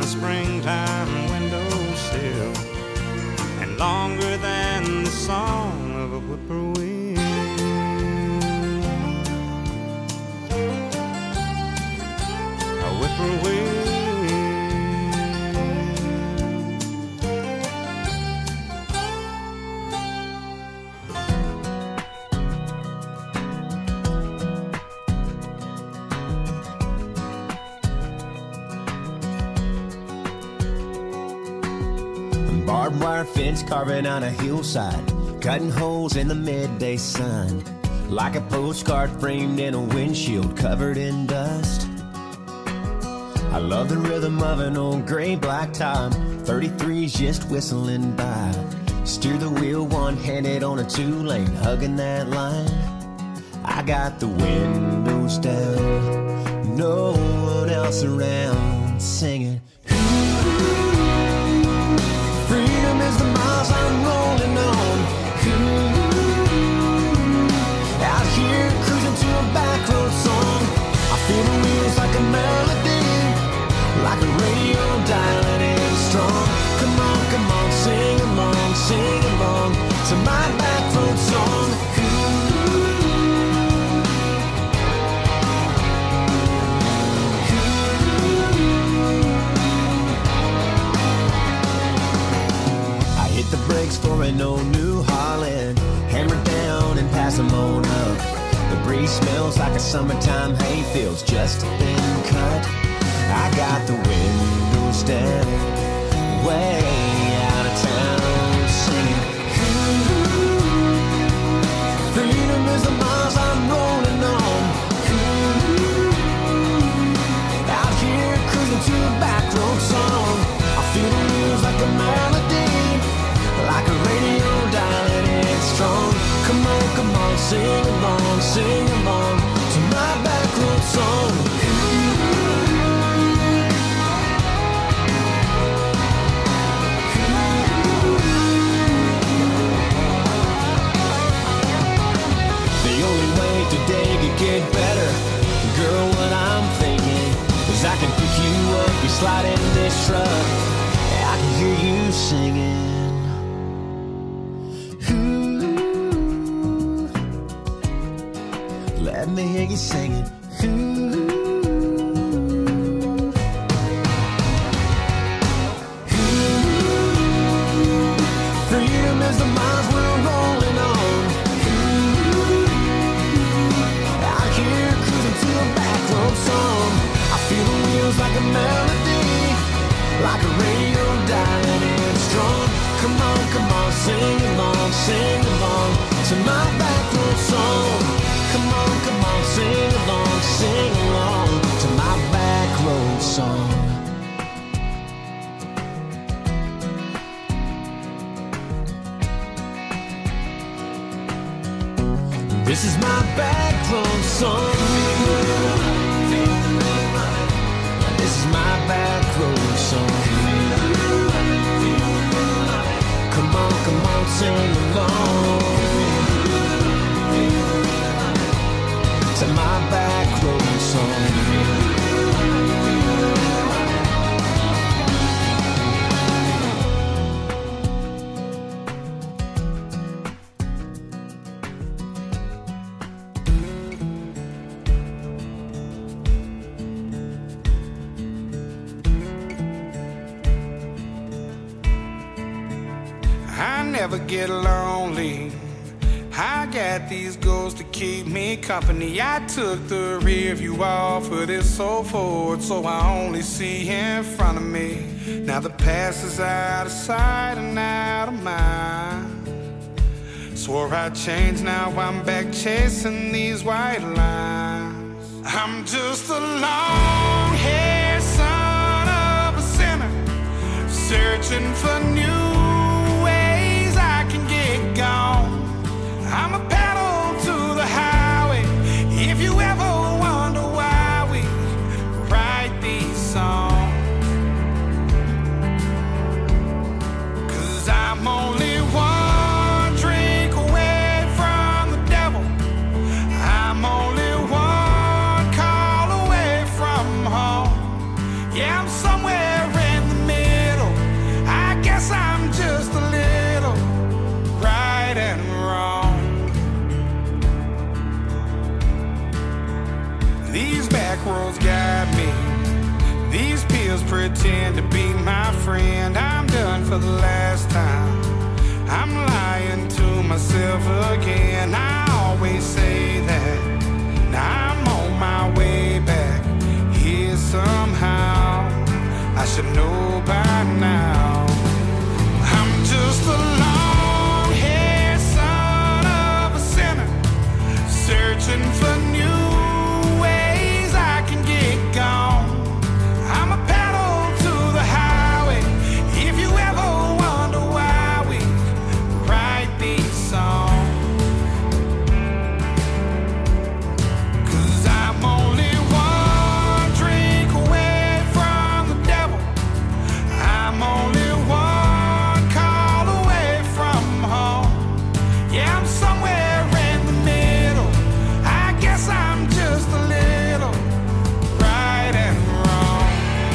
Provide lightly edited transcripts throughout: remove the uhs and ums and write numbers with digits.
the springtime windowsill, and longer than the song of a whippoorwill. A whippoorwill. Barbed wire fence carving on a hillside, cutting holes in the midday sun, like a postcard framed in a windshield covered in dust. I love the rhythm of an old gray black top, 33's just whistling by. Steer the wheel one-handed on a two-lane, hugging that line. I got the windows down, no one else around, singing. Freedom is the miles I'm rolling on. Out here cruising to a back road song. I feel the wheels like a melody, like a radio dialing in strong. Come on, sing along to my back road song. The brakes for an old New Holland, hammer down and pass them on up. The breeze smells like a summertime hayfield's just been cut. I got the windows down, way out of town, singing. Freedom is the miles I'm rolling on. Out here cruising to a back road song. I feel the wheels like a melody, like a radio dialing in strong. Come on, sing along to my back road song. The only way today could get better, girl, what I'm thinking is I can pick you up, you slide in this truck, I can hear you singing. Let me hear you singing. Freedom is the miles we're rolling on. Out here cruising to a back road song. I feel the wheels like a melody, like a radio dialing in strong. Come on, sing along to my back road song. Come on, sing along to my back road song. This is my back road song. This is my back road song. Come on, sing along to my back road song. I never get lonely. I got these goals to keep me company. I took the rear view off of this so forward, so I only see in front of me. Now the past is out of sight and out of mind. Swore I'd change, now I'm back chasing these white lines. I'm just a long-haired son of a sinner, searching for new ways I can get gone. I'm a pedal to the highway. If you ever wonder why we write these songs, 'cause I'm only one drink away from the devil. I'm only one call away from home. Yeah, I'm somewhere in roads guide me. These pills pretend to be my friend. I'm done for the last time. I'm lying to myself again. I always say that. Now I'm on my way back here somehow. I should know by now. I'm just a long-haired son of a sinner, searching for new ways I can get gone. I'm a pedal to the highway. If you ever wonder why we write these songs, 'cause I'm only one drink away from the devil. I'm only one call away from home. Yeah, I'm somewhere in the middle. I guess I'm just a little right and wrong.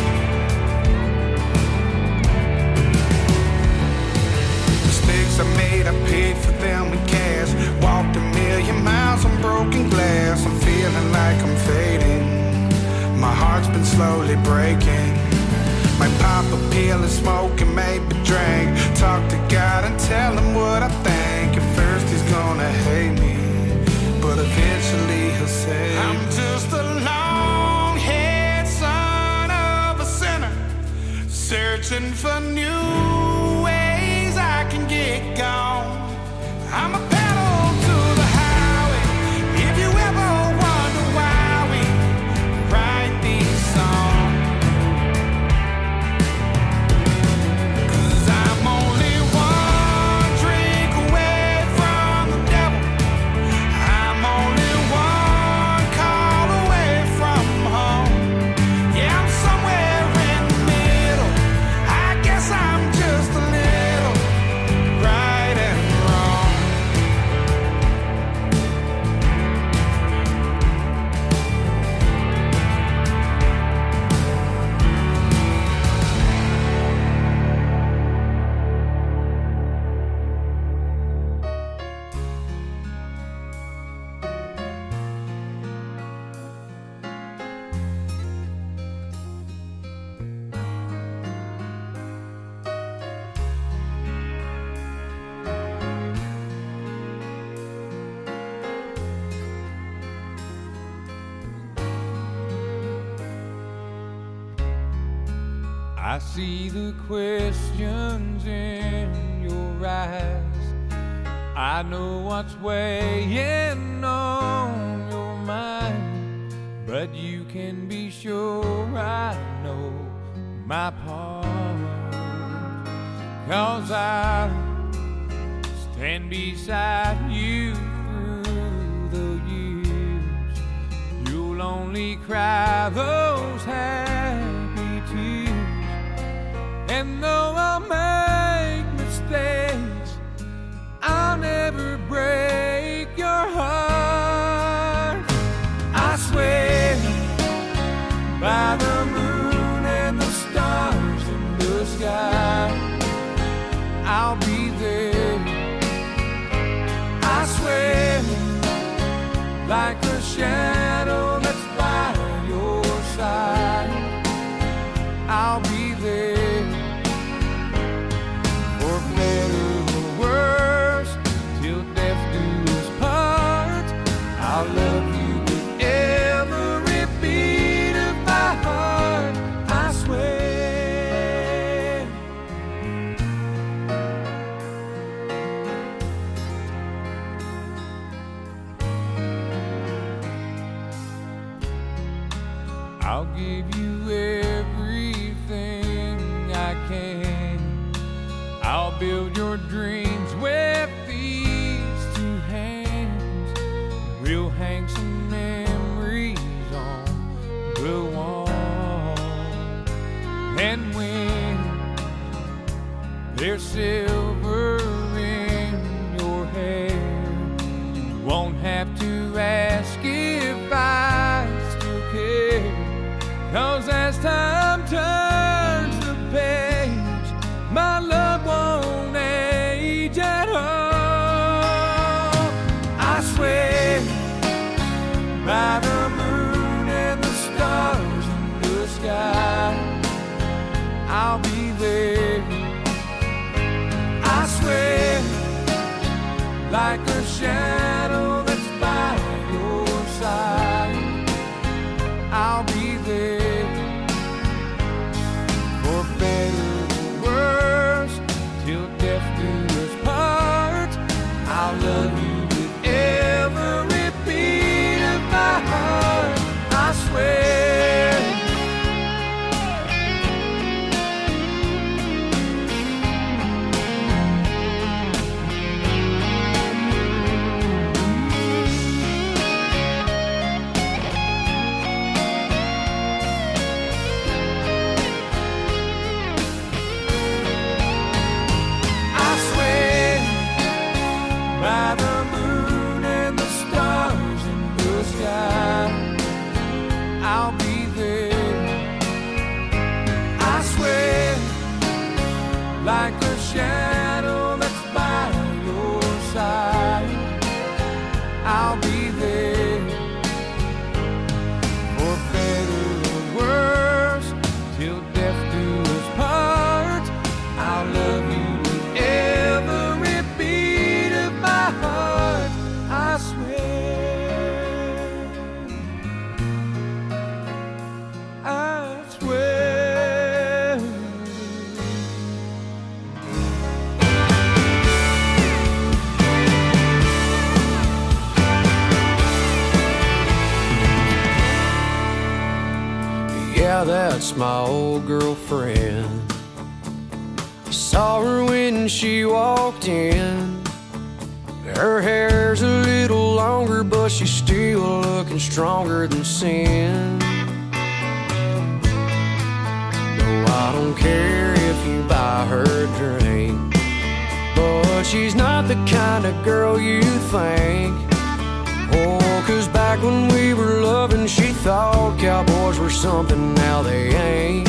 Mistakes I made, I paid for them with cash. Walked a million miles on broken glass. I'm feeling like I'm fading. My heart's been slowly breaking. Might pop a pill and smoke and maybe drink. Talk to God and tell him what I think. At first he's gonna hate me, but eventually he'll say, I'm just a long-haired son of a sinner, searching for new ways I can get gone. I'm a pedal to the highway. If you ever wonder why we write these songs, 'cause I'm only one drink away from the devil. I'm only one call away from home. Yeah, I'm somewhere in the middle. I guess I'm just a little right and wrong. I see the questions in your eyes. I know what's weighing on your mind, but you can be sure I know my part. 'Cause I stand beside you through the years. You'll only cry those happy tears. And though I'll make mistakes, I'll never break your heart. I swear by the moon and the stars in the sky, I'll be there. I swear like a shadow that's by your side, I'll be there. For better or worse, till death do us part, I'll love you with every beat of my heart. I swear. I'll give you everything I can. I'll build your dreams with these two hands. We'll hang some memories on the wall. And when there's silver in your hair, you won't have to ask if I still care. 'Cause as time turns the page, my love won't age at all. I swear by the moon and the stars I'll be there. I swear, like a shadow that's by your side, I'll be there. For better or worse, till death do us part, I'll love you with every beat of my heart. I swear. By the moon and the stars in the sky, I'll be there. I swear, like a shadow that's by your side, I'll be there. For better or worse, till death do us part, I'll love you with every beat of my heart. I swear, I swear. Yeah, that's my old girlfriend. Saw her when she walked in. Her hair's a little longer, but she's still looking stronger than sin. No, I don't care if you buy her a drink, but she's not the kind of girl you think. Oh, 'cause back when we were loving, she thought cowboys were something, now they ain't.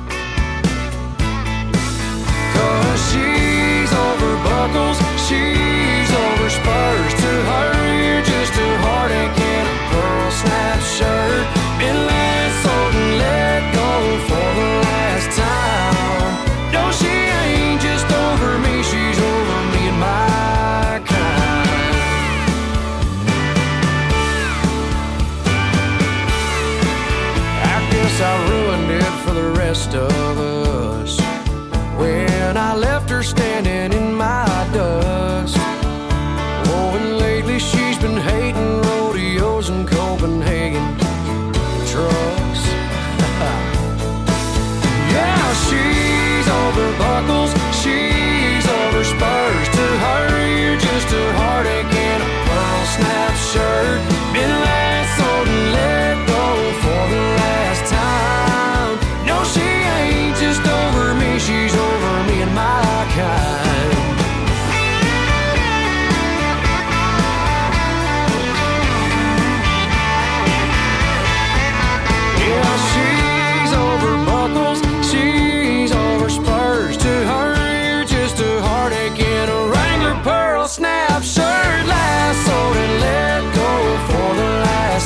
'Cause she's over buckles, she's over spurs. To her, you're just a heartache in a pearl snap shirt. Been sold and let go for the last time. No, she ain't just over me, she's over me and my kind. I guess I ruined it for the rest of us when I left her standing in my dust. Oh, and lately she's been hating rodeos in Copenhagen trucks. Yeah, she's over buckles, she's over spurs. To her, you're just a heartache in a pearl snap shirt. Been sold and let go for the last time. No, she ain't just over me, she's over me and my kind. Yeah, she's over buckles, she's over spurs. To her, you're just a heartache in a Wrangler pearl snap shirt. Last sold and let go for the last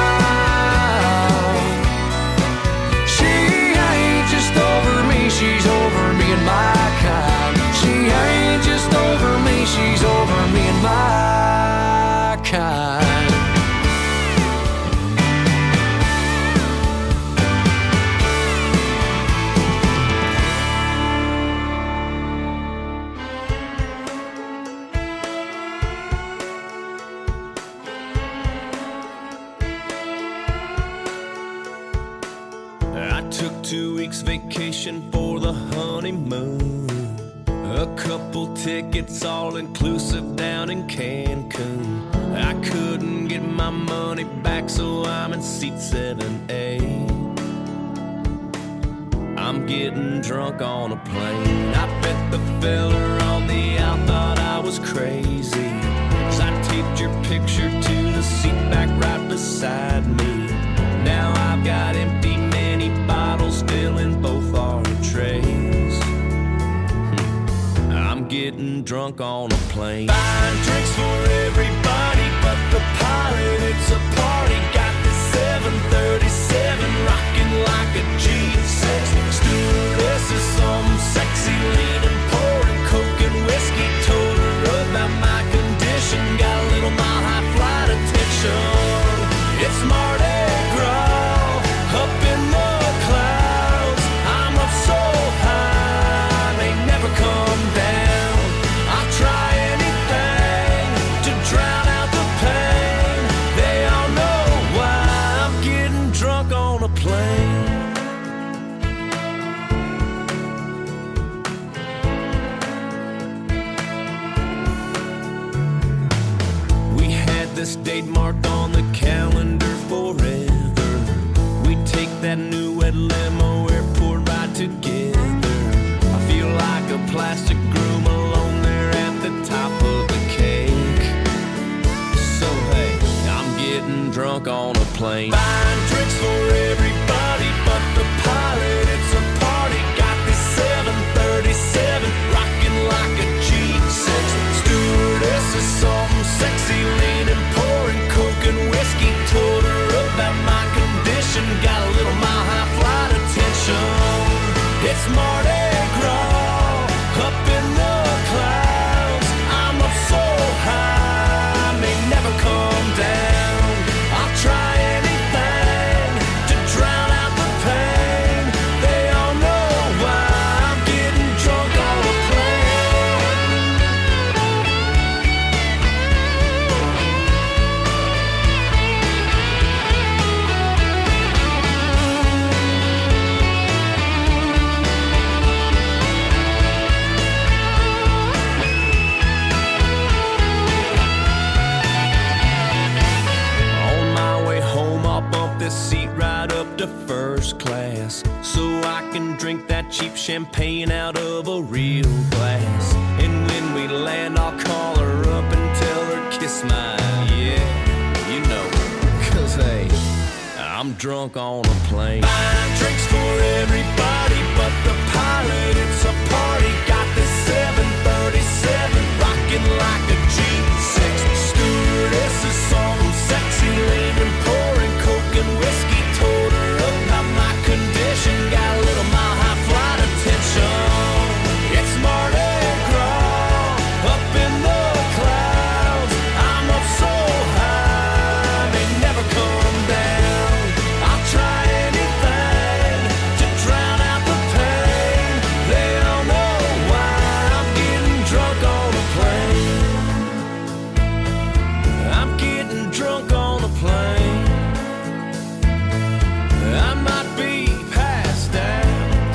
time. She ain't just over me, she's over me and my kind. She ain't just over me, she's over me and my kind. I took 2 weeks vacation for the honeymoon. A couple tickets all inclusive down in Cancun. I couldn't get my money back, so I'm in seat 7A. I'm getting drunk on a plane. I bet the fella on the out thought I was crazy, 'cause I taped your picture to the seat back right beside me. Now I've got empty mini bottles filling both our trays. I'm getting drunk on a plane. Buying drinks for everybody but the pilot. It's a party. Got this 737 rocking like a G6. Stewardess is this date marked on the calendar forever. We take that new red limo airport ride together. I feel like a plastic groom alone there at the top of the cake. So hey, I'm getting drunk on a plane. Buying drinks for everybody but the pilot. It's a party. Got this 737 rocking like a G6. Stewardess is something sexy, leaning, pouring coke and whiskey. Told her about my condition. Got a little mile high flight attention. It's Mardi Gras up in the clouds. I'm up so high, I may never come down. I'll try anything to drown out the pain. They all know why I'm getting drunk on a seat right up to first class, so I can drink that cheap champagne out of a real glass. And when we land, I'll call her up and tell her kiss my, yeah, you know, 'cause hey, I'm drunk on a plane. Buying drinks for everybody but the pilot. It's a party. Got this 737 rocking like a G6. Stewardess is some sexy leaning, pouring coke and whiskey. Told her about my condition. Got a little mile high flight attention. It's Mardi Gras up in the clouds. I'm up so high, I may never come down. I'll try anything to drown out the pain. They all know why I'm getting drunk on a plane. I'm getting drunk on a plane. I might be passed out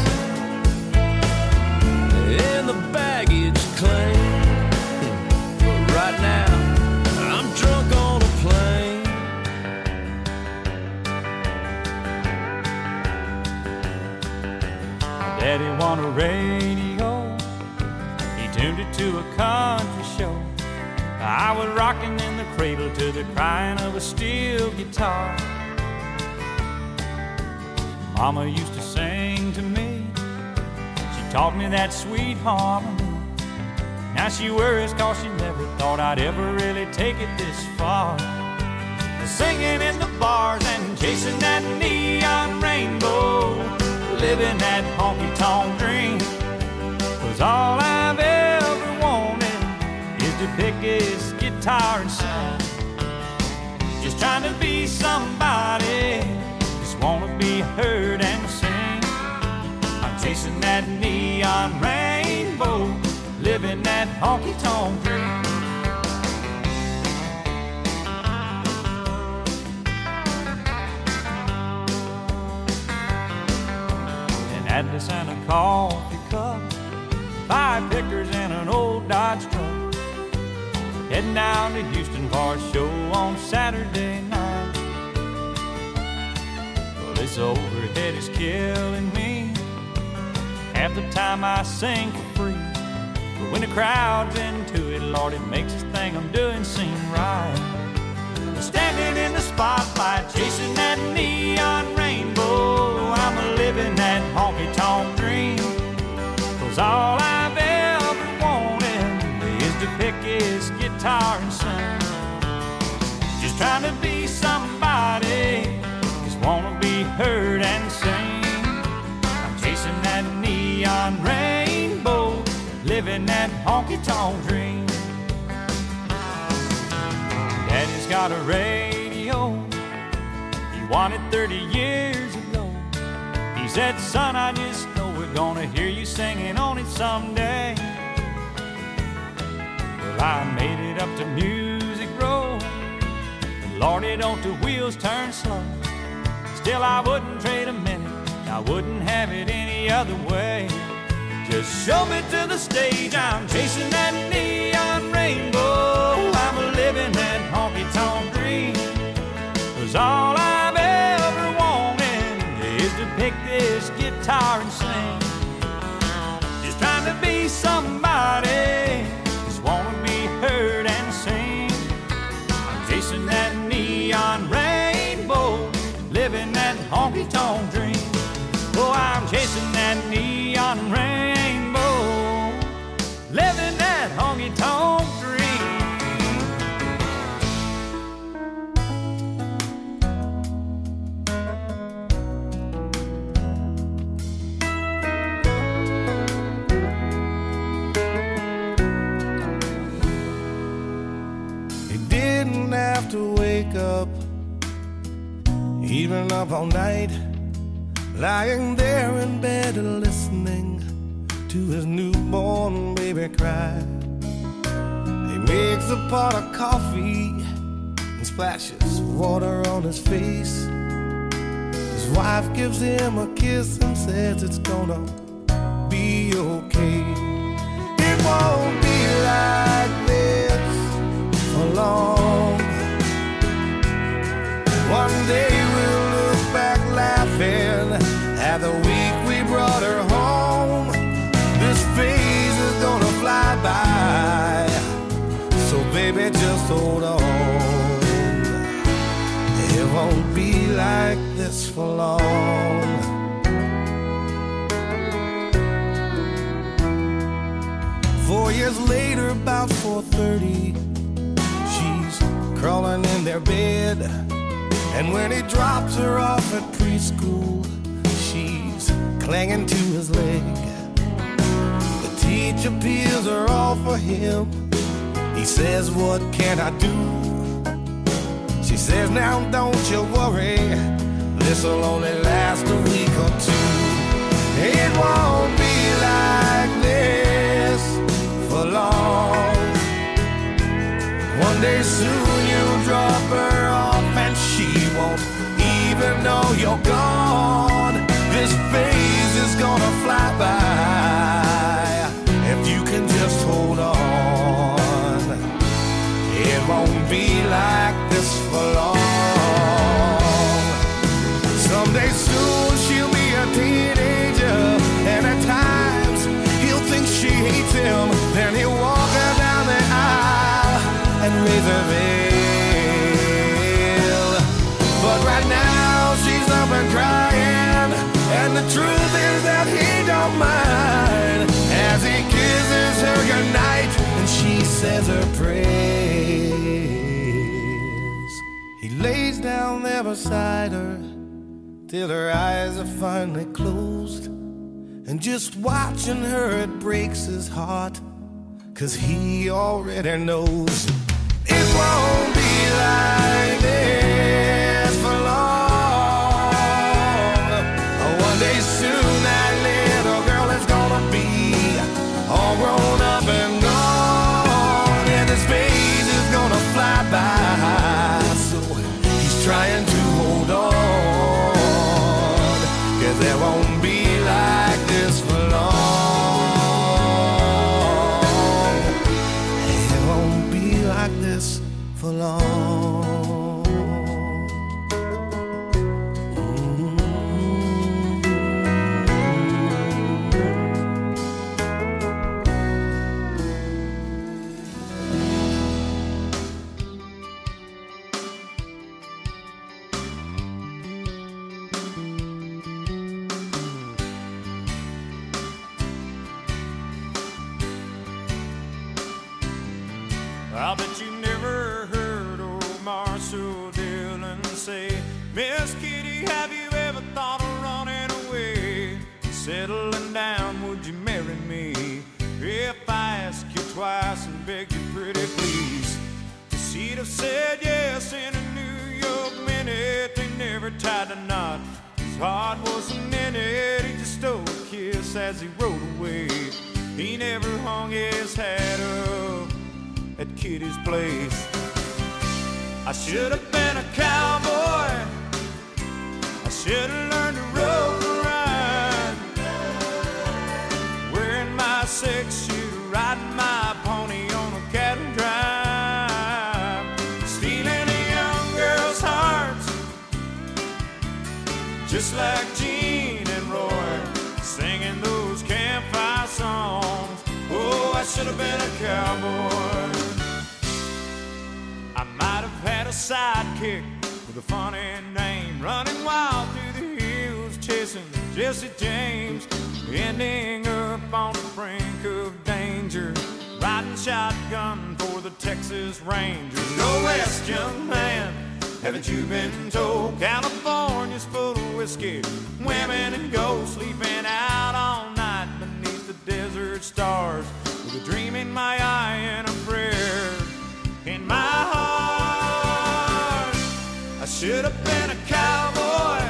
in the baggage claim, but right now I'm drunk on a plane. Daddy won a radio. He tuned it to a country show. I was rocking in the cradle to the crying of a steel guitar. Mama used to sing to me. She taught me that sweet harmony. Now she worries 'cause she never thought I'd ever really take it this far. Singing in the bars and chasing that neon rainbow, living that honky-tonk dream. 'Cause all I've ever wanted is to pick his guitar and sing. Just trying to be somebody, just wanna be heard and sing. I'm chasing that neon rainbow, living that honky-tonk dream. An Atlas and a coffee cup, 5 pickers and an old Dodge truck. Heading down to Houston for a show on Saturday night. Well, this overhead is killing me. Half the time I sing for free, but when the crowd's into it, Lord, it makes this thing I'm doing seem right. Standing in the spotlight, chasing that neon rainbow, I'm living that honky-tonk dream. 'Cause all I've ever wanted is to pick his guitar and sing. Just trying to be somebody, just wanna be heard and sing. I'm chasing that neon rainbow, living that honky-tonk dream. Daddy's got a radio, he won it 30 years ago. He said, son, I just know we're gonna hear you singing on it someday. Well, I made it up to Music Row, but Lordy, don't the wheels turn slow. Still, I wouldn't trade a minute, I wouldn't have it any other way. Just show me to the stage, I'm chasing that neon rainbow, I'm living that honky-tonk staying up all night, lying there in bed listening to his newborn baby cry. He makes a pot of coffee and splashes water on his face. His wife gives him a kiss and says it's gonna be okay. It won't be like this for long. One day we'll look back laughing at the week we brought her home. This phase is gonna fly by, so baby just hold on. It won't be like this for long. 4 years later, about 4:30, she's crawling in their bed. And when he drops her off at preschool, she's clinging to his leg. The teacher peels her off for him. He says, what can I do? She says, now don't you worry, this'll only last a week or two. It won't be like this for long. One day soon you'll drop her off and she won't even know you're gone. This phase is gonna fly by if you can just hold on. It won't be like this for long. Someday soon she'll be a teenager, and at times he'll think she hates him. Then he'll walk her down the aisle and raise her veil. But right now she's up and crying, and the truth is that he don't mind as he kisses her goodnight and she says her prayers. He lays down there beside her till her eyes are finally closed, and just watching her it breaks his heart, 'cause he already knows it won't be like this for long. One day soon that little girl is gonna be all grown up and gone, and this phase is gonna fly by, so he's trying to hold on, 'cause there won't be like this for long. It won't be like this for long. I bet you never heard old Marshall Dillon say, Miss Kitty, have you ever thought of running away? Settling down, would you marry me? If I ask you twice and beg you pretty please. She'd have said yes in a New York minute. They never tied a knot, his heart wasn't in it. He just stole a kiss as he rode away. He never hung his hat up at Kitty's place. I should have been a cowboy, I should have learned to rope and ride, wearing my six-shooter, riding my pony on a cattle drive, stealing a young girl's hearts, just like Gene and Roy, singing those campfire songs. Oh, I should have been a cowboy. I might have had a sidekick with a funny name, running wild through the hills, chasing Jesse James, ending up on the brink of danger, riding shotgun for the Texas Rangers. Go west, young man, haven't you been told? California's full of whiskey, women and gold, sleeping out all night beneath the desert stars, with a dream in my eye and a prayer in my heart. I should have been a cowboy,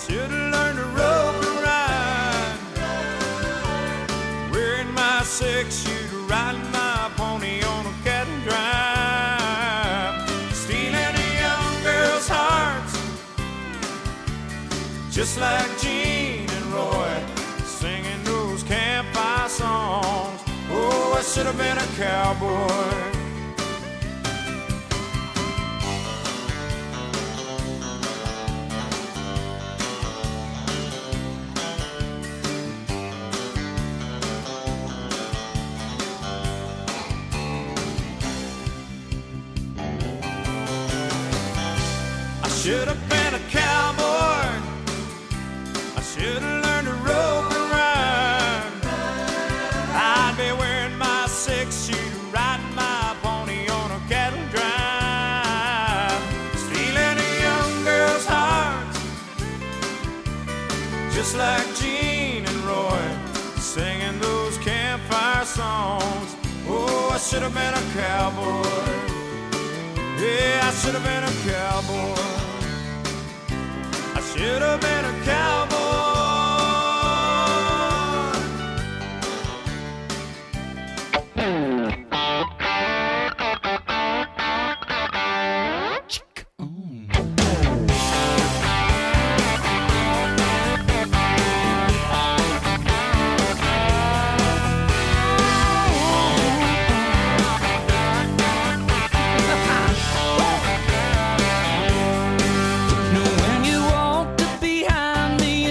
should have learned to rope and ride, wearing my 6-shooter, riding my pony on a cat and drive, stealing a young girl's hearts, just like Gene and Roy, singing those campfire songs. Oh, I should have been a cowboy. Should have been a cowboy. I should have learned to rope and ride. I'd be wearing my 6-shooter, riding my pony on a cattle drive, stealing a young girl's heart, just like Gene and Roy, singing those campfire songs. Oh, I should have been a cowboy. Yeah, I should have been a cowboy. I should have been a cowboy. When you walked up behind me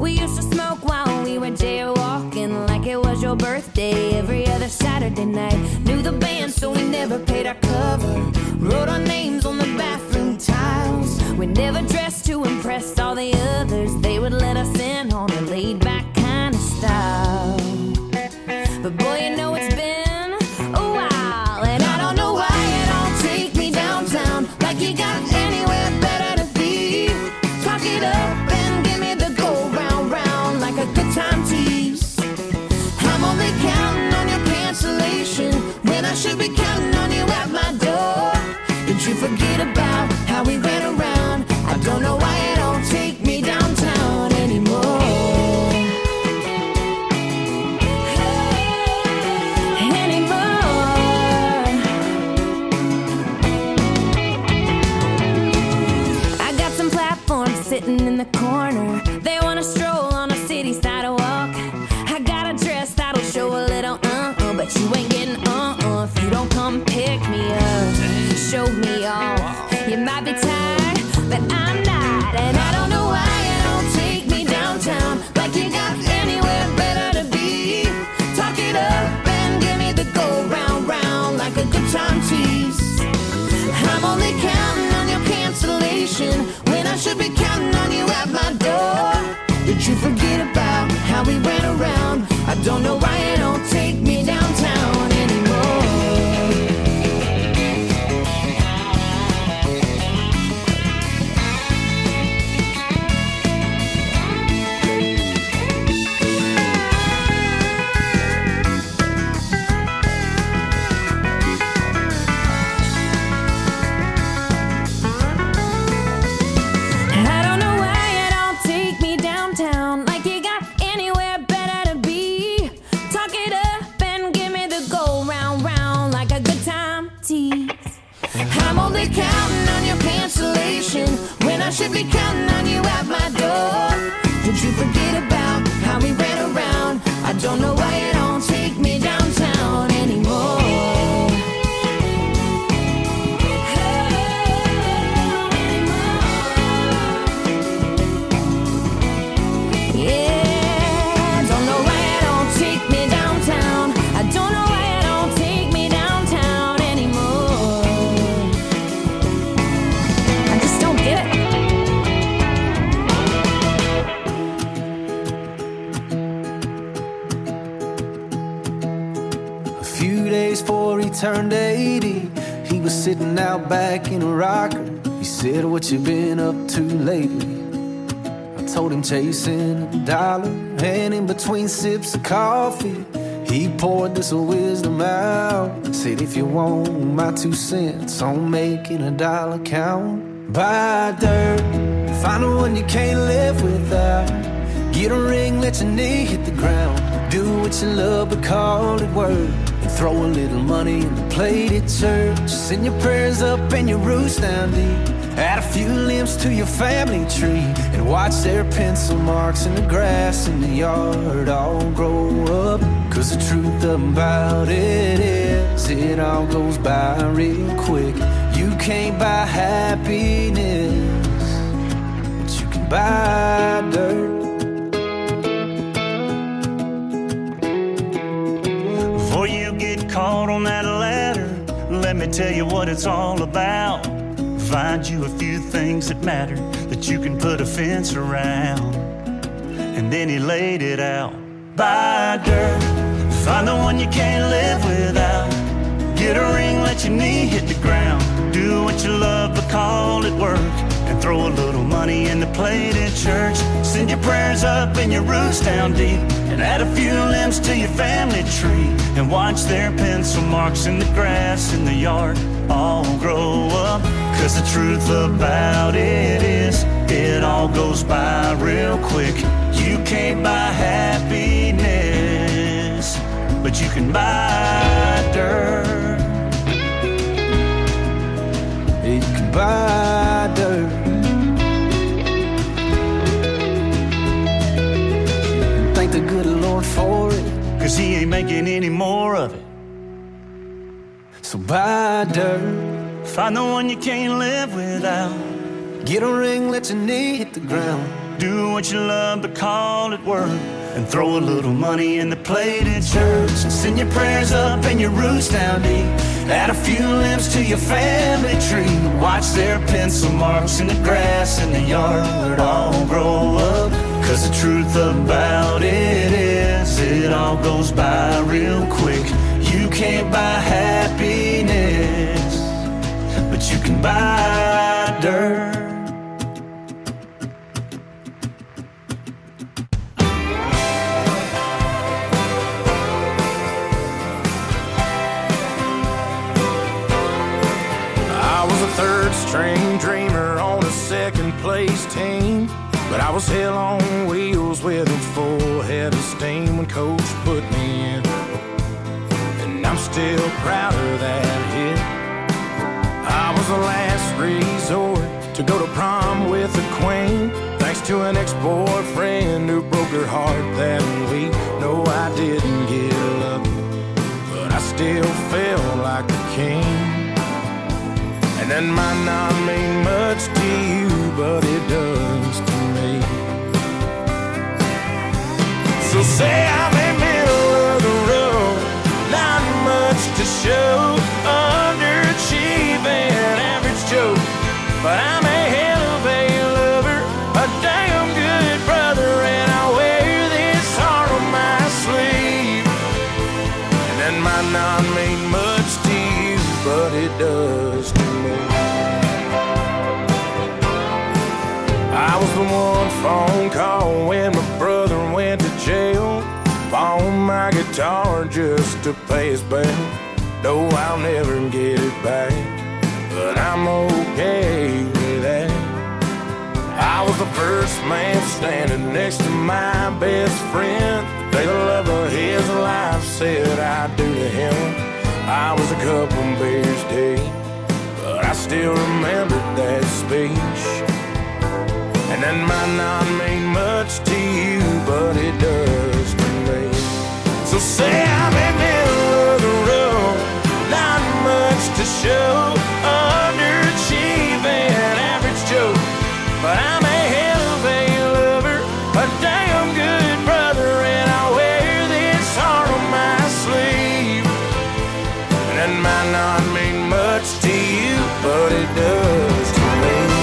We used to smoke while we were jaywalking, like it was your birthday every other Saturday night. Knew the band, so we never paid our cover. Wrote our names on the bathroom tiles. We never dressed to impress all the others. They would let us in on a laid-back kind of style. But boy, you know it's been a while, and I don't know why you don't take me downtown, like you got anywhere better to be. Talk it up and give me the go round, round, like a good time tease. I'm only counting on your cancellation when I should be counting on you at my door. Did you forget about how we ran around? I don't know why you don't take me downtown anymore. Sitting in the corner, they wanna stroll on a city sidewalk. I got a dress that'll show a little but you ain't getting if you don't come pick me up, show me off. You might be tired, but I'm not, and I don't know why you don't take me downtown, like you got anywhere better to be. Talk it up and give me the go round, round, like a good time tease. I'm only counting on your cancellation when I should be counting on you at my door. Did you forget about how we ran around? I don't know why you don't take me downtown anymore. I'm only counting on your cancellation when I should be counting on you at my door. Did you forget about how we ran around? I don't know why you don't take me downtown anymore. Yeah, don't know why you don't take me downtown. I don't know why you don't take me downtown anymore. I just don't get it. A few days before he turned 80, he was sitting out back in a rocker. He said, "What you been up to lately?" I told him chasing a dollar, and in between sips of coffee, he poured this wisdom out. Said, "If you want my 2 cents on making a dollar count, buy dirt, find the one you can't live without. Get a ring, let your knee hit the ground. Do what you love, but call it work. And throw a little money in the plate at church. Send your prayers up and your roots down deep. Add a few limbs to your family tree, and watch their pencil marks in the grass in the yard all grow up. Cause the truth about it is, it all goes by real quick. You can't buy happiness, but you can buy dirt." Before you get caught on that ladder, let me tell you what it's all about. Find you a few things that matter, that you can put a fence around. And then he laid it out. Buy dirt, find the one you can't live without. Get a ring, let your knee hit the ground. Do what you love, but call it work. And throw a little money in the plate at church. Send your prayers up and your roots down deep. And add a few limbs to your family tree. And watch their pencil marks in the grass in the yard all grow up. Cause the truth about it is, it all goes by real quick. You can't buy happiness, but you can buy dirt. You can buy dirt. And thank the good Lord for it, Cause he ain't making any more of it. so buy dirt. Find the one you can't live without. Get a ring, let your knee hit the ground. Do what you love but call it work. And throw a little money in the plate at church. And send your prayers up and your roots down deep. Add a few limbs to your family tree. Watch their pencil marks in the grass in the yard all grow up. Cause the truth about it is, it all goes by real quick. You can't buy happiness, but you can buy dirt. Third-string dreamer on a second-place team, but I was hell on wheels with a full head of steam when coach put me in, and I'm still proud of that hit. I was the last resort to go to prom with a queen, thanks to an ex-boyfriend who broke her heart that week. No, I didn't get lucky, but I still felt like a king. And that might not mean much to you, but it does to me. So say I'm in middle of the road, not much to show, underachieving, average Joe, but I'm a hell of a lover, a damn good brother, and I wear this heart on my sleeve. And that might not mean much to you, but it does to me. I was the one phone call when my brother went to jail. Pawned my guitar just to pay his bail. No, I'll never get it back, but I'm okay with that. I was the first man standing next to my best friend. The day the love of his life said I'd do to him. I was a couple beers deep, but I still remembered that speech. And that might not mean much to you, but it does to me. So say I'm in middle of the road, not much to show, underachieving, average Joe, but I'm a hell of a lover, a damn good brother, and I wear this heart on my sleeve. And that might not mean much to you, but it does to me.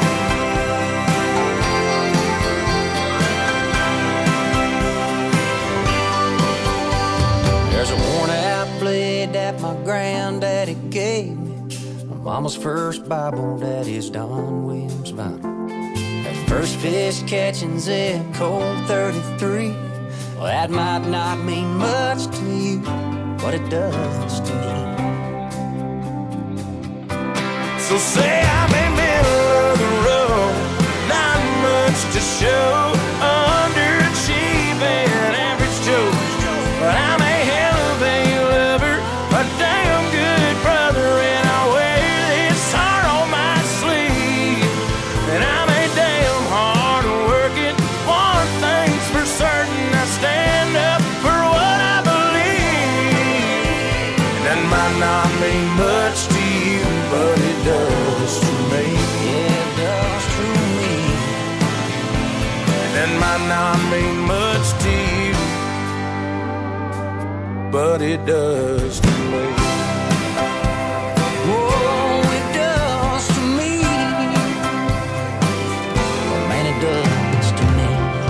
That my granddaddy gave me, my mama's first Bible, daddy's Don Williams Bible. That first fish catching's in Colt 33. Well, that might not mean much to you, but it does to me. So say I'm in middle of the road, not much to show, underachieving, average Joe, but I'm a hell of a lover, a damn good brother, and I wear this heart on my sleeve. And I'm a damn hard working, one thing's for certain, I stand up for what I believe. And that might not mean much to you, but it does to me. Yeah, it does to me. And that might not mean much to you, but it does to me. Oh, it does to me. Oh, man, it does to me.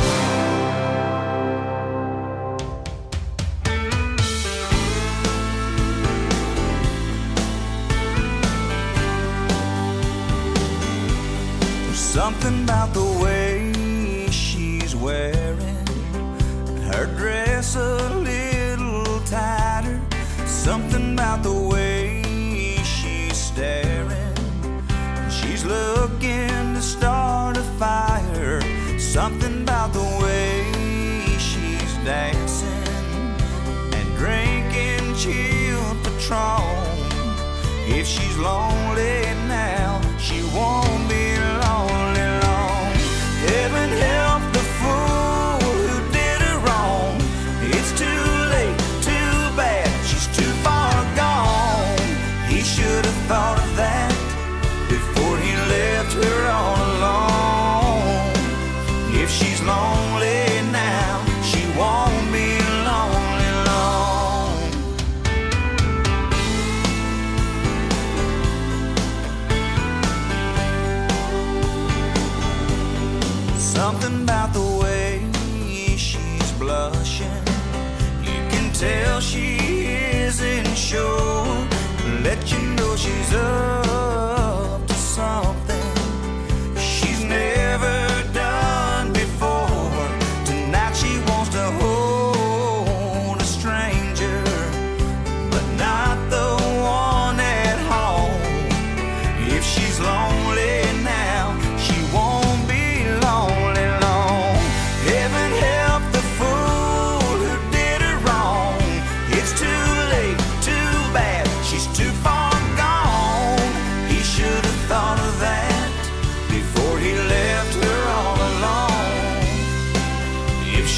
There's something about the way she's wearing her dress a little tighter. Something about the way she's staring. She's looking to start a fire. Something about the way she's dancing and drinking chilled Patron. If she's lonely now, she won't be lonely long. Heaven help the fool who did her wrong. It's too late, too bad, she's too far gone. He should have thought of that before he left her all alone.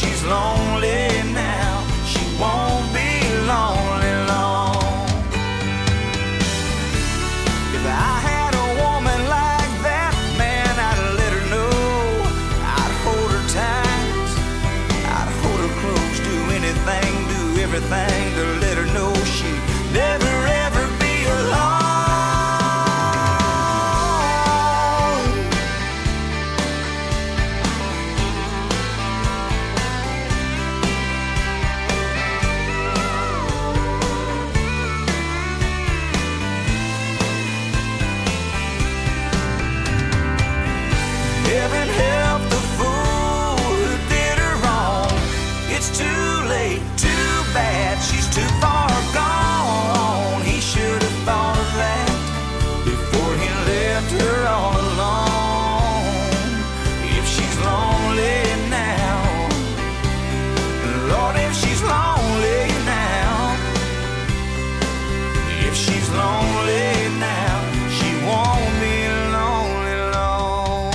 she's lonely now, she won't be lonely long. If I had a woman like that, man, I'd let her know. I'd hold her tight, I'd hold her close, do anything, do everything to let her know she'd never ever be alone. Heaven help the fool who did her wrong. It's too late, too bad, she's too far gone. He should have thought of that before he left her all alone. If she's lonely now, Lord, if she's lonely now, if she's lonely now, she won't be lonely long.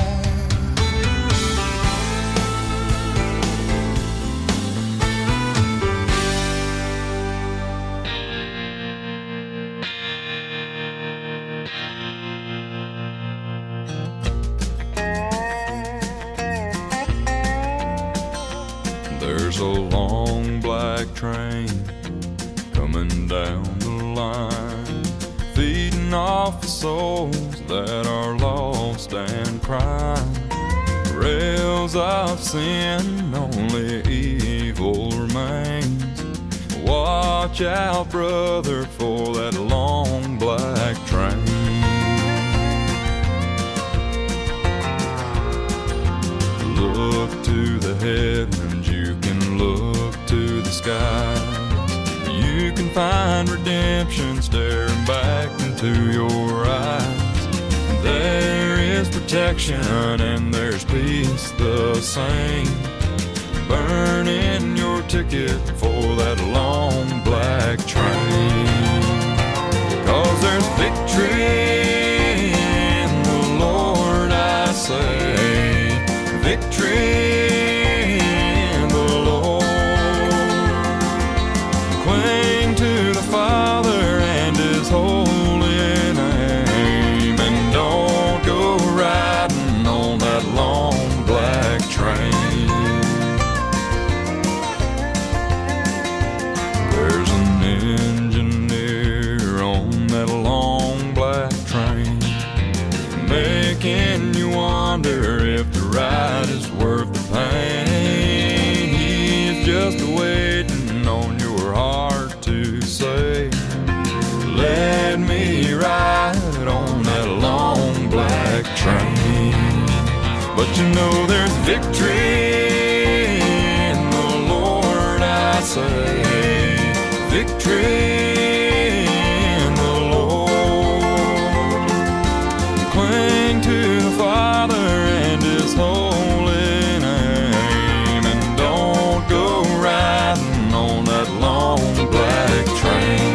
There's a long black train coming down the line, feeding off the souls that are lost and crying. Rails of sin, only evil remains. Watch out, brother, for that long black train. Look to the headlands, you can look to the skies. You can find redemption staring back into your eyes. There is protection and there's peace the same. Burn in your ticket for that long black train. 'Cause there's victory in the Lord, I say. Victory in the Lord. Cling to the Father and His holy name, and don't go riding on that long black train. There's an engineer on that long black train, making you wonder if the ride is worth the pain. He's just waiting on your heart to say, let me ride on that long black train. But you know there's victory in the Lord, I say. Victory in the Lord. Cling to the Father and His holy name, and don't go riding on that long black train.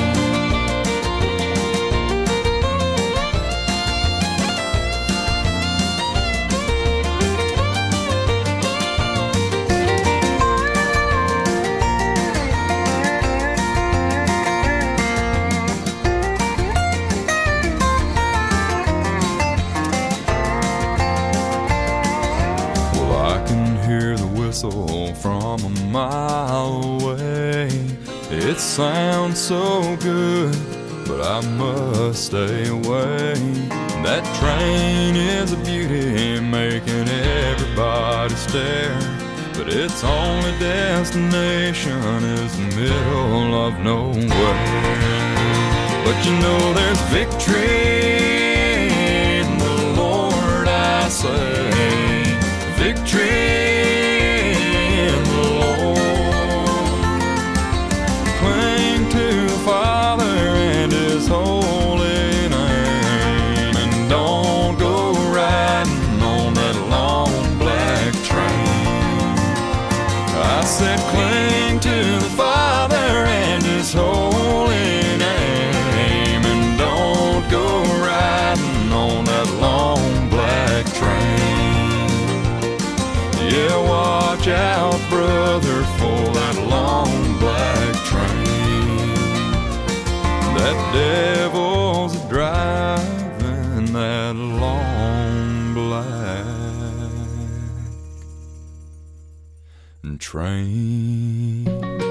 From a mile away, it sounds so good, but I must stay away. That train is a beauty, making everybody stare, but its only destination is the middle of nowhere. But you know there's victory in the Lord, I say. Victory in the Lord. Cling to the Father and His holy name, and don't go riding on that long black train. I said cling to the Father and His holy name, and don't go riding on that long black train. Yeah, watch out, brother for that long black train. That devil's driving that long black train.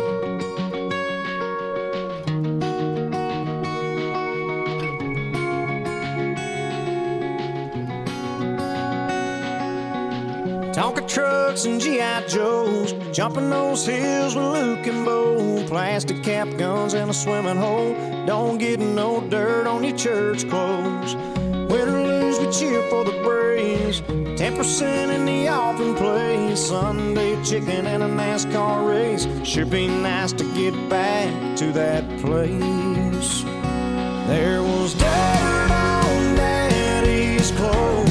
Tonka trucks and G.I. Joes, jumping those hills with Luke and Bo. Plastic cap guns in a swimming hole. Don't get no dirt on your church clothes. Win or lose, we cheer for the Braves. 10% in the offering place. Sunday chicken and a NASCAR race. Sure be nice to get back to that place. There was dirt on Daddy's clothes.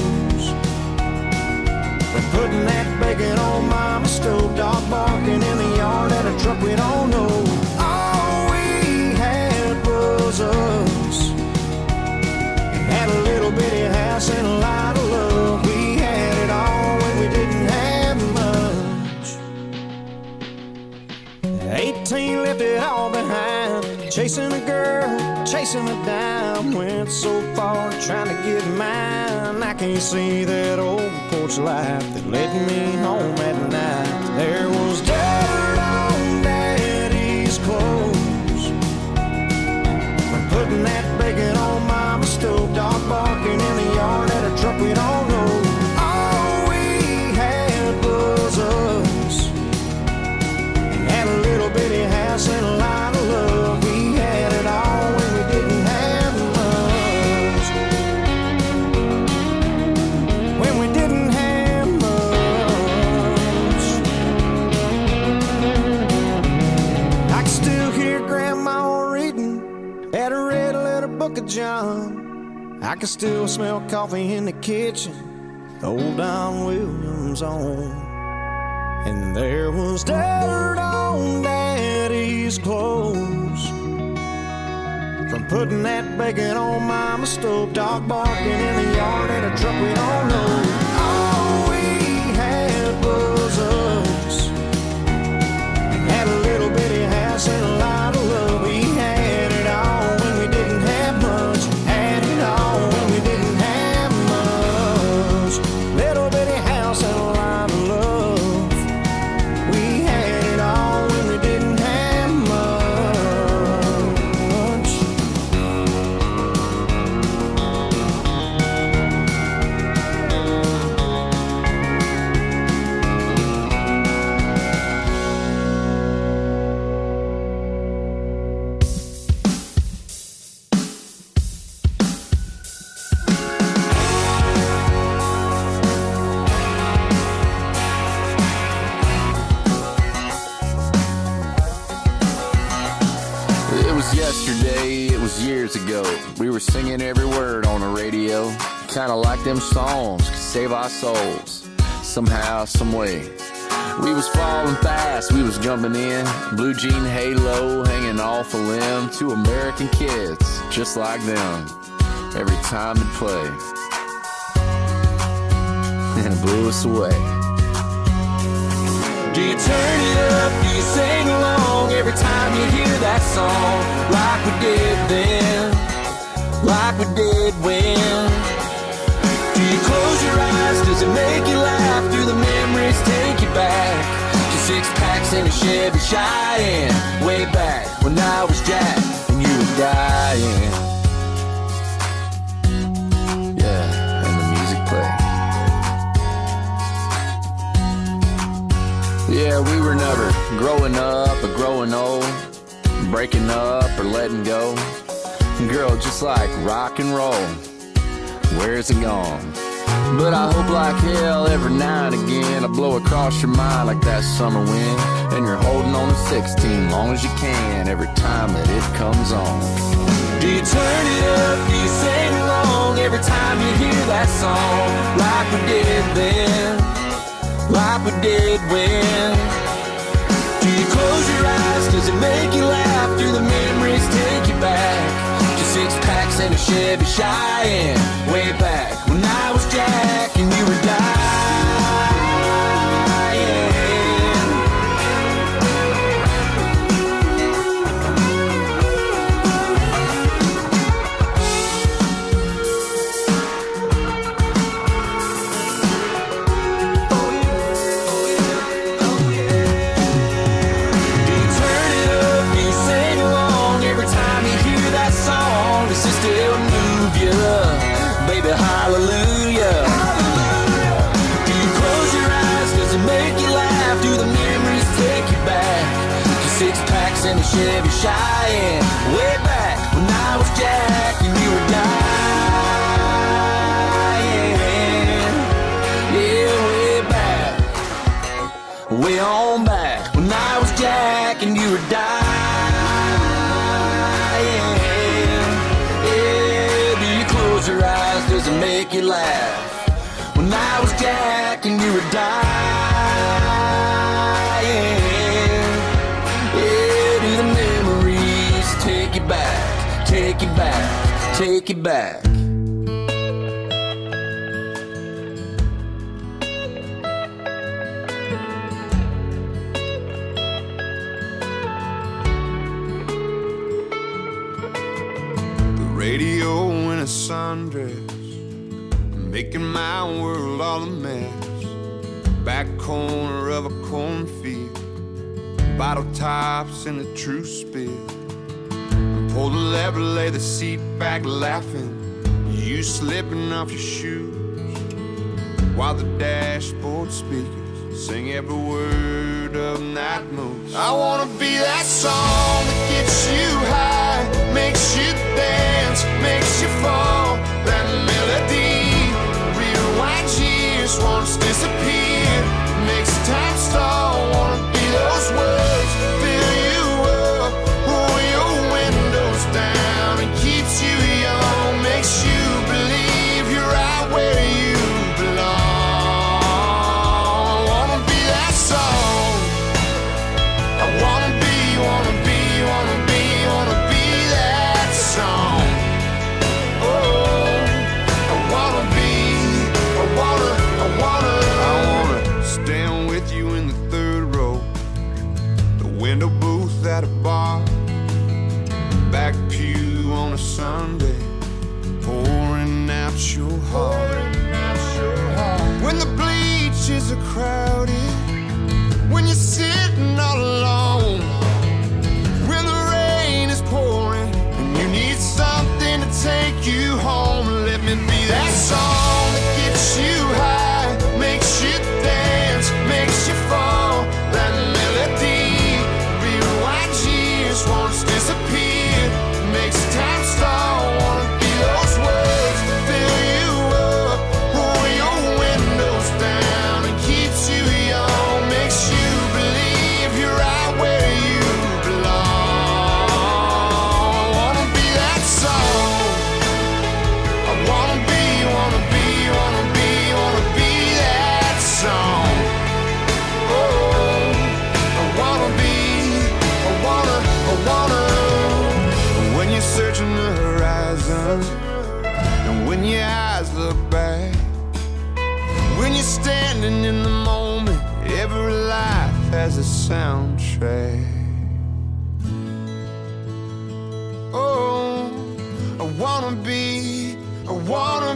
Putting that bacon on Mama's stove, dog barking in the yard at a truck we don't know. All we had was us. Had a little bitty house and a lot of love. We had it all when we didn't have much. 18 left it all behind. Chasing a girl, chasing a dime. Went so far trying to get mine. I can't see that old porch light that led me home at night. There was dirt on Daddy's clothes from putting that bacon on Mama's stove. Dog barking in the yard at a truck we don't know. All we had was us. Had a little bitty house and a lot of love. We had it all when we didn't have much. When we didn't have much. I can still hear Grandma reading at a red letter book of John. I can still smell coffee in the kitchen, old Don Williams on. And there was dirt on Daddy's clothes from putting that bacon on Mama's stove. Dog barking in the yard at a truck we don't know. All we had was us. Had a little bitty house and a lot of love. We had it all when we didn't have much. Had it all when we didn't have much. Little bitty house and a lot of love. We had it all when we didn't have much. It was yesterday, it was years ago. We were singing every word on the radio. Kinda like them songs could save our souls. Somehow, some way. We was falling fast, we was jumping in. Blue jean halo hanging off a limb. Two American kids, just like them. Every time it played. And it blew us away. Do you turn it up? Do you sing along every time you hear that song? Like we did then, like we did when. Do you close your eyes? Does it make you laugh? Do the memories take you back to 6-packs in a Chevy Cheyenne? Way back when I was Jack and you were dying. Yeah, and the music played. Yeah, we were never growing up or growing old, breaking up or letting go. Girl, just like rock and roll, where's it gone? But I hope like hell every now and again I blow across your mind like that summer wind. And you're holding on to 16 long as you can every time that it comes on. Do you turn it up? Do you sing along every time you hear that song? Like we did then, like we did when. Do you close your eyes? Does it make you laugh? Do the memories take you back to 6-packs and a Chevy Cheyenne? Way back when I was Jack and you were dying. 6 packs in a Chevy Cheyenne. Way back when I was Jack and you were dying. Yeah, way back, way on back when I was Jack and you were dying. Yeah, do you close your eyes? Does it make you laugh? When I was Jack and you were dying. Yeah, do the memories take you back, take you back, take you back. The radio in a sundress, making my world all a mess. Back corner of a cornfield, bottle tops in a true spill. Pull the lever, lay the seat back laughing, you slipping off your shoes, while the dashboard speakers sing every word of Night Moves. I wanna be that song that gets you high, makes you dance, makes you fall. That melody rewinds years, once disappeared, makes time stall. Wanna be those words, fill you up, roll your windows down, and keeps you young, makes you believe you're right where you belong. I wanna be that song. I wanna be that song. Oh, I wanna stand with you in the third row, the window booth at a bar, back pew on a Sunday, pouring out your heart. When the bleachers are crowded, when you're sitting all alone, when the rain is pouring and you need something to take you home, let me be that song that gets you high, makes you dance, makes you fall. That melody rewinds years, once disappeared, makes time stall. Wanna be those words, fill you up, roll your windows down, and keeps you young, makes you believe you're right where you belong. I wanna be that song. I wanna be that song. Oh, I wanna when you're searching the horizon, and when your eyes look back, when you're standing in the moment, every life has a soundtrack. Oh, I wanna be. Oh, I wanna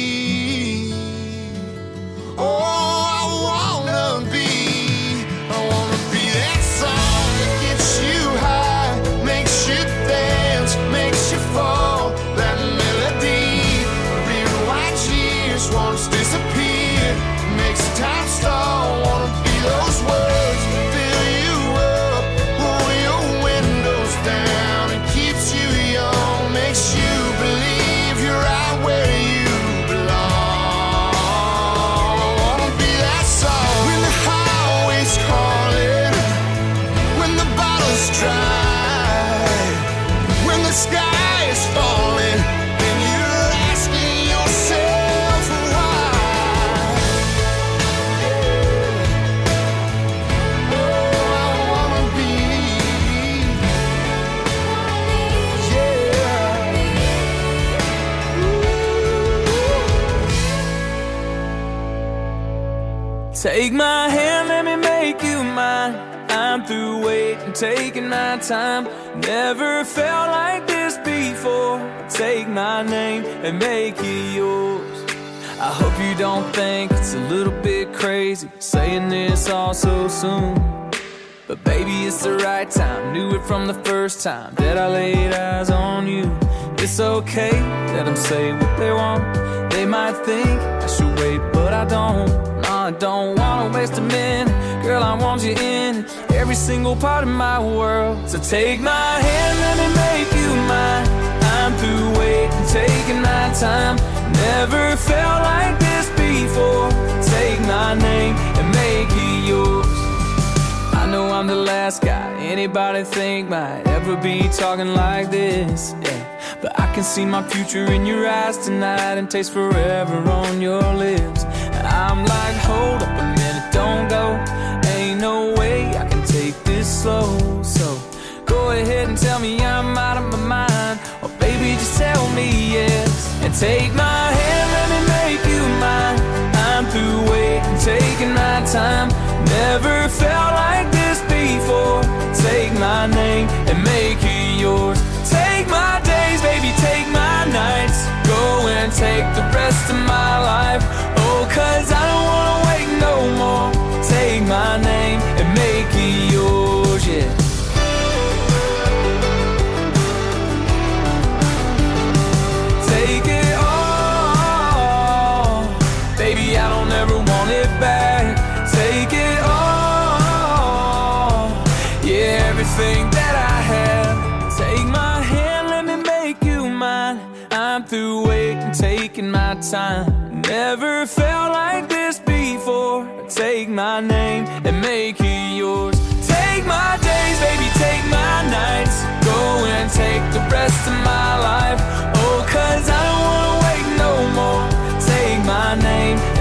be that song that gets you high, makes you dance, makes you fall. That melody rewinds years, once disappeared, makes time stall. Wanna be those words, fill you up, roll your windows down, and keeps you young, makes you believe you're right where you belong. I wanna be that song. When the highway's calling, when the bottle's dry, when the sky is falling, and you're asking yourself why. Oh, I wanna be, Take my hand, let me make you mine. I'm through waiting, taking my time. Never felt like this before. Take my name and make it yours. I hope you don't think it's a little bit crazy saying this all so soon, but baby, it's the right time. Knew it from the first time that I laid eyes on you. It's okay, let them say what they want. They might think I should wait, but I don't. Nah, I don't wanna waste a minute. Girl, I want you in every single part of my world. So take my hand, let me make you mine. I'm through waiting, taking my time. Never felt like this before. Take my name and make it yours. I know I'm the last guy anybody think might ever be talking like this, yeah. But I can see my future in your eyes tonight and taste forever on your lips. And I'm like, hold up a minute, don't go. Ain't no way I can take this slow. So go ahead and tell me I'm out of my mind, or baby just tell me yes. And take my hand, let me make you mine. I'm through waiting, taking my time. Never felt like this before. Take my name and make it yours. Take my days, baby, take my nights. Go and take the rest of my life. Oh, 'cause I don't wanna wait no more. Take my name and make it yours, yeah. Take it all, baby, I don't ever want it back. Take it all, yeah, everything that I have. Take my hand, let me make you mine. I'm through waiting, taking my time. Never felt like this before. Take my name and make it yours. Take my days, baby, take my nights. Go and take the rest of my life. Oh, 'cause I don't wanna wait no more. Take my name